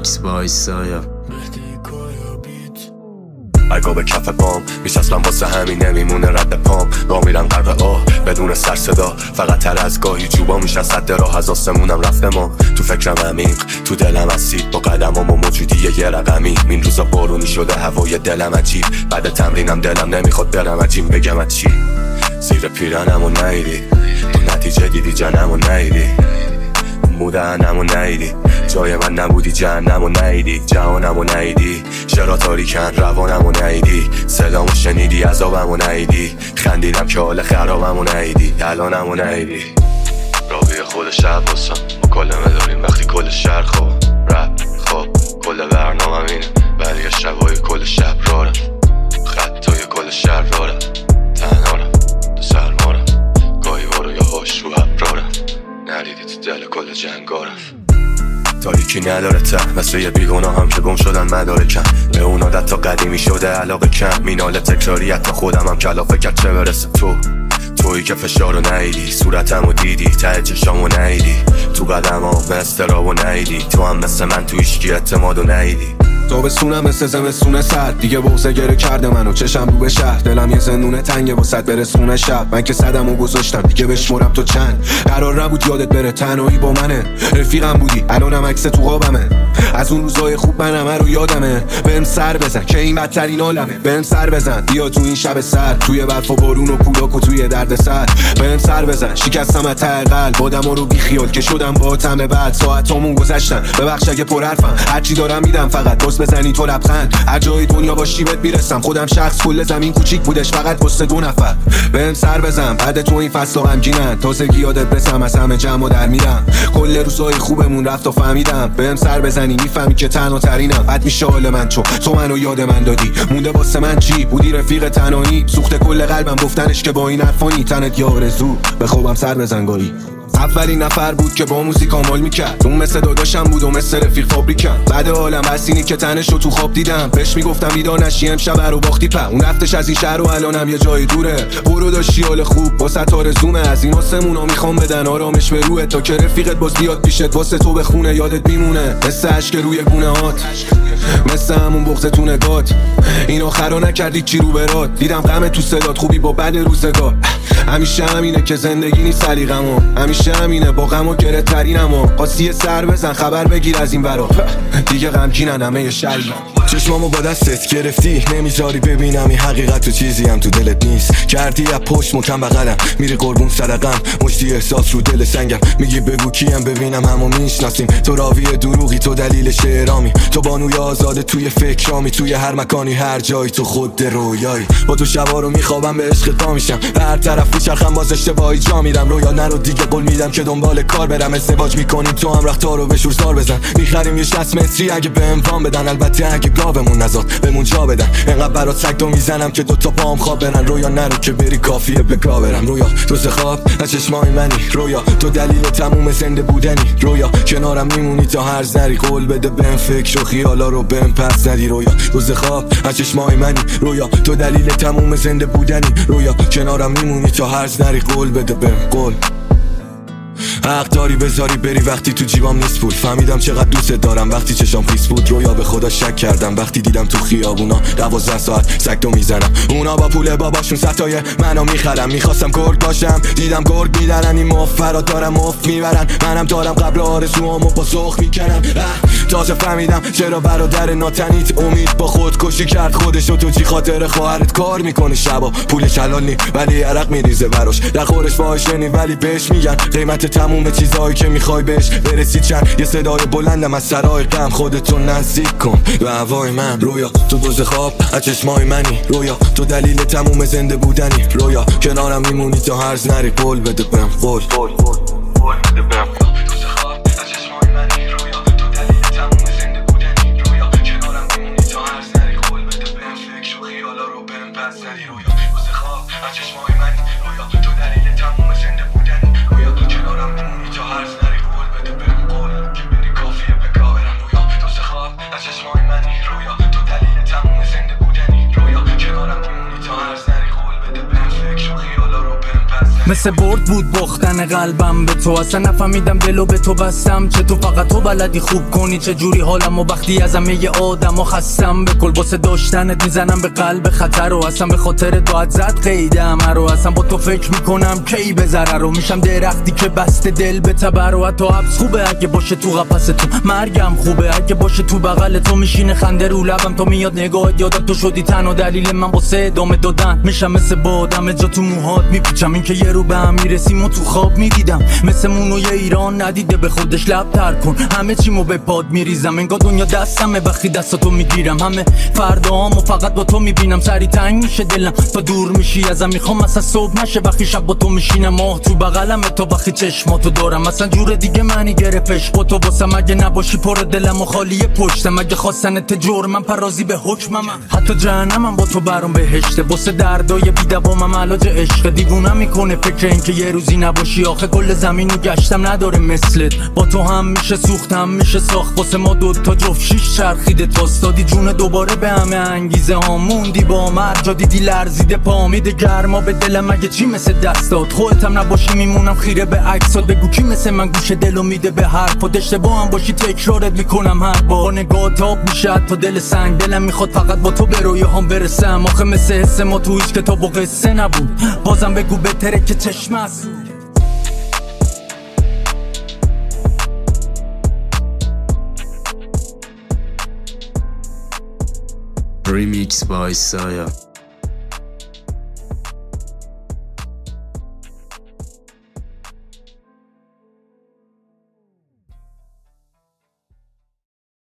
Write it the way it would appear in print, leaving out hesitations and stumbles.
میکس بای سایا. اگه به کف پام میشستم واسه همین نمیمونه رد پام. را میرم غرق آه بدون سر صدا، فقط تر از گاهی جوبا میشن صد راه از آسمونم رفته ما. تو فکرم عمیق تو دلم اسید با قدمام و موجودی یه رقمی. این روزا بارونی شده هوای دلم عجیب، بعد تمرینم دلم نمیخواد برم عجیم. بگم چی زیر پیرنمو نیدی تو نتیجه دیدی جنمو نیدی مودنمو نیدی جای من نبودی جهنمو نیدی جهانمو نیدی چرا تاریکن روانمو نیدی صدامو شنیدی عذابمو نیدی خندیدم که حال خرابمو نیدی الانمو نیدی راوی خود شب باسم مکالمه داریم وقتی کل شهر خواب رپ خواب کل برنامه اینه ولی شبای کل شب رارم خطای کل شهر دارم تنهارم تو سرمارم گاهی بارو یا هاش رو ابرارم ندیدی تو دل کل جنگارم. تاریکی نداره ته مثل یه بیگناه هم که گم شدن مدارکم. به اون عادت تا قدیمی شده علاقه کم مینال تکراریت تا خودم هم کلافه کرد چه برسه تویی که فشارو نیدی صورتمو دیدی ته چشامو نیدی تو قدمام استرابو نیدی تو هم مثل من تو هیچکی اعتمادو نیدی. تابستونم مثل زمستون سرد دیگه بغضه گره کرده منو چشم رو به شهر دلم یه زندونه تنگه واسط برسونه شب من که صدمو گذاشتم دیگه بشمرم تو چند قرار نبود یادت بره تنهایی با منه رفیقم بودی الانم عکس تو خوابمه از اون روزای خوب من همه رو یادمه بهم سر بزن که این بدترین عالمه بهم سر بزن بیا تو این شب سرد توی برف و بارون و کولاک و توی درد سر بهم سر بزن شکستم از ته قلب آدما رو بی خیال که شدم با تم بعد ساعتامون گذشتن ببخش اگه پر حرفم هرچی دارم میدم فقط بزنی تو لبخند هر جای دنیا باشی بهت میرسم خودم شخص کل زمین کوچیک بودش فقط واسه 2 نفر بهم سر بزن بعد تو این فصل غمگینن تازگی یادت برسم از همه جمع و در میرم کل روزای خوبمون رفت و فهمیدم بهم سر بزنی میفهمی که تنها ترینم بد میشه حال من چون تو منو یاد من دادی مونده واسه من چی بودی رفیق تنهایی سوخت کل قلبم گفتنش که با این حرفانی تنت یا آرزو به خوابم سر بزن گاهی. اولین نفر بود که با موزیک عمل میکرد اون مثل داداشم بود و مثل رفیق فابریکم بعد عالم بسینی که تنشو تو خواب دیدم بهش میگفتم بیدار نشی امشب رو باختی په اون رفتش از این شهر و الانم یه جای دوره برو داشتی حال خوب واسه آرزومه از این آسمونا میخوام بدن آرامش به روحت تا که رفیقت باز بیاد پیشت واسه تو بخونه یادت میمونه مثل اشک روی گونه هات مثل همون بغض تو نگات این آخرا نکردی چی رو برات دیدم غم تو صدات خوبی با بد روزگار همیشه همینه که زندگی نیست سلیقمو همیشه همینه با غم و گره ترینمو قاسی سر بزن خبر بگیر از این ورا دیگه غمگینن همه شریک چشمامو با دستت گرفتی نمیذاری ببینم این حقیقت و چیزی هم تو دلت نیست کردی از پشت مکم بغلم میری قربون صدقم مشتی احساس رو دل سنگم میگی بگو کیم ببینم همو میشناسیم تو راوی دروغی تو دلیل شعرامی تو بانوی آزاده توی فکرامی توی هر مکانی هر جایی تو خود رویایی با تو شبا رو میخوابم به عشق پا میشم هر طرف میچرخم باز اشتباهی جا میرم رویا نرو دیگه قول میدم که دنبال کار برم ازدواج میکنیم تو هم رختار رو به شورزار بزن میخریم یه 60 متری اگه بهم وام بدن البته اگه گاومون نزاد بهمون جا بدن انقدر برات سگدو میزنم که 2 تا پام خواب برن رویا نرو که بری کافیه به گا برم رویا روز خواب از چشمای منی رویا تو دلیل تموم زنده بودنی رویا کنارم میمونی تا هر ذری قول بده بهم فکر و خیالا رو بهم پس ندی رویا روز خواب از چشمای منی رویا تو دلیل تموم زنده بودنی رویا کنارم میمونی تا هر ذری قول بده بهم قول حق داری بذاری بری وقتی تو جیبام نیست پول فهمیدم چقدر دوست دارم وقتی چشام خیس بود رویا به خدا شک کردم وقتی دیدم تو خیابونا 12 ساعت سگدو میزنم اونا با پول باباشون ستای منو میخرم میخواستم گرگ باشم دیدم گرگ میدارن این مفرات دارم مفت میبرن منم دارم قبل آرزوامو با ذوق میکنم تازه فهمیدم چرا برادر ناتنیت امید با خودکشی کرد خودشو تو چی خاطر خواهرت کار میکنه شبا پولش حلال نی ولی عرق میریزه براش در خورش باهاشنی ولی بهش میگن قیمت تموم چیزایی که میخوای بهش برسی چند یه صدای بلندم از سرای غم خودتو نزدیک کن به هوای من رویا تو دوز خواب از چشمای منی رویا تو دلیل تموم زنده بودنی رویا کنارم میمونی تا هرز نری قول بده بهم قول بده بهم فکر و خیالا رو بهم پس مثل برد بود باختن قلبم به تو، اصلا نفهمیدم دلو به تو بستم چه تو فقط تو بلدی خوب کنی چه جوری حالم و وقتی از همه آدم و خستم به کل واسه داشتنت میزنم به قلب خطر و اصلا به خاطر دعات زد قید همه رو اصلا با تو فکر میکنم کی به ضرر رو میشم درختی که بسته دل به تبر و حتی حبس خوبه اگه باشه تو قفس تو، مرگم خوبه اگه باشه تو بغل تو، میشینه خنده رو لبم تو میاد نگاهت یادت تو شدی تنها دلیل من واسه ادامه دادن، میشم مثل باد همه جا تو موهات میپیچم این که یه رو به هم میرسیم و تو خواب میدیدم مثل مونوی ایران ندیده به خودش لب تر کن همه چیمو به پاد میریزم انگار دنیا دستمه وقتی دستاتو میگیرم همه فرداهامو فقط با تو میبینم سری تنگ میشه دلم تا دور میشی ازم میخوام اصلا صبح نشه وقتی شب با تو میشینم ماه تو بغلمه تا وقتی چشماتو دارم اصلا جور دیگه معنی گرفتش با تو واسم اگه نباشی پر دلم و خالی پشتم اگه خواستنت جرمم پرازی به حکمم حتی جهنمم با تو برام بهشته واسه دردای بی‌دوامم علاج عشق دیوونم میکنه فکر این که یه روزی نباشی آخه کل زمینو گشتم نداره مثلت با تو هم میشه سوخت هم میشه ساخت واسه ما دوتا جفت شیش چرخیده تاستادی جون دوباره به همه انگیزه ها موندی با مرجا دیدی لرزیده پامیده گرما به دلم اگه چی مثل دستات خودت هم نباشی میمونم خیره به عکسات بگو کی مثل من گوش دلو میده به حرفات اشتباه هم باشی تکرارت میکنم هر بار نگاه تاب میشه تا دل سنگ دلم میخواد فقط با تو به رویاهام برسم آخه مثل حس ما تو هیچ کتاب و قصه نبود بازم بگو بهتره که چشم است Remix by Saya.